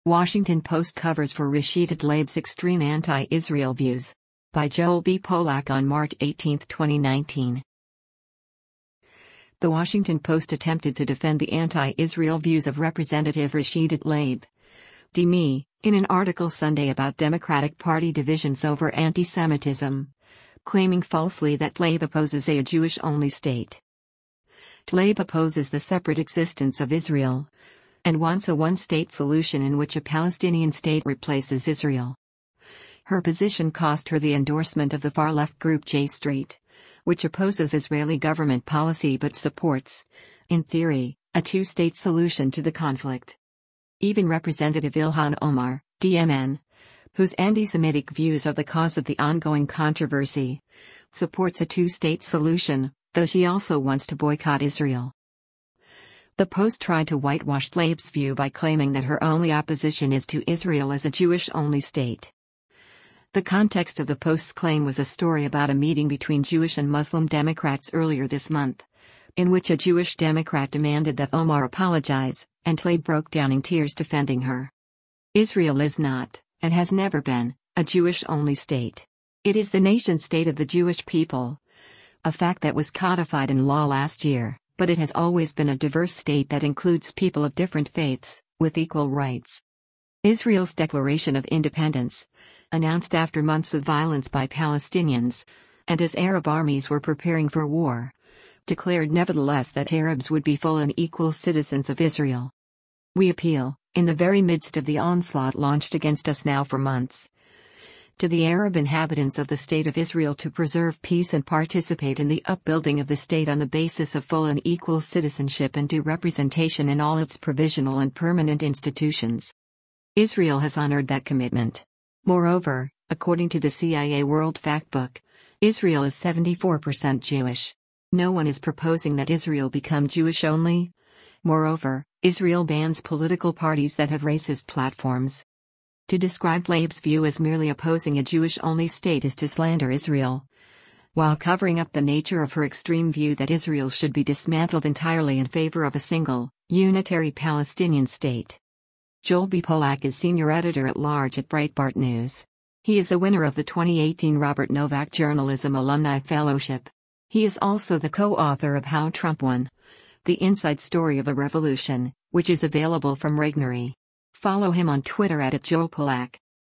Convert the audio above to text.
Washington Post covers for Rashida Tlaib's extreme anti-Israel views. By Joel B. Polak on March 18, 2019. The Washington Post attempted to defend the anti-Israel views of Representative Rashida Tlaib (DME) in an article Sunday about Democratic Party divisions over anti-Semitism, claiming falsely that Tlaib opposes a Jewish-only state. Tlaib opposes the separate existence of Israel and wants a one-state solution in which a Palestinian state replaces Israel. Her position cost her the endorsement of the far-left group J Street, which opposes Israeli government policy but supports, in theory, a two-state solution to the conflict. Even Representative Ilhan Omar, DMN, whose anti-Semitic views are the cause of the ongoing controversy, supports a two-state solution, though she also wants to boycott Israel. The Post tried to whitewash Tlaib's view by claiming that her only opposition is to Israel as a Jewish-only state. The context of the Post's claim was a story about a meeting between Jewish and Muslim Democrats earlier this month, in which a Jewish Democrat demanded that Omar apologize, and Tlaib broke down in tears defending her. Israel is not, and has never been, a Jewish-only state. It is the nation-state of the Jewish people, a fact that was codified in law last year, but it has always been a diverse state that includes people of different faiths, with equal rights. Israel's Declaration of Independence, announced after months of violence by Palestinians, and as Arab armies were preparing for war, declared nevertheless that Arabs would be full and equal citizens of Israel. We appeal, in the very midst of the onslaught launched against us now for months, to the Arab inhabitants of the State of Israel to preserve peace and participate in the upbuilding of the state on the basis of full and equal citizenship and due representation in all its provisional and permanent institutions. Israel has honored that commitment. Moreover, according to the CIA World Factbook, Israel is 74% Jewish. No one is proposing that Israel become Jewish only. Moreover, Israel bans political parties that have racist platforms. To describe Tlaib's view as merely opposing a Jewish-only state is to slander Israel, while covering up the nature of her extreme view that Israel should be dismantled entirely in favor of a single, unitary Palestinian state. Joel B. Polak is senior editor-at-large at Breitbart News. He is a winner of the 2018 Robert Novak Journalism Alumni Fellowship. He is also the co-author of How Trump Won: The Inside Story of a Revolution, which is available from Regnery. Follow him on Twitter @JoelPolak.